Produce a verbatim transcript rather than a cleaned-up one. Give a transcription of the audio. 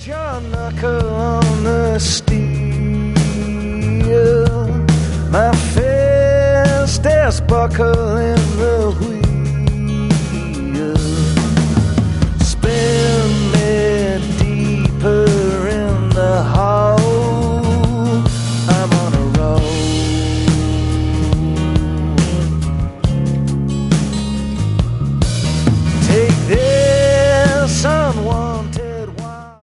your knuckle on the steel. My fastest buckle in the wheel.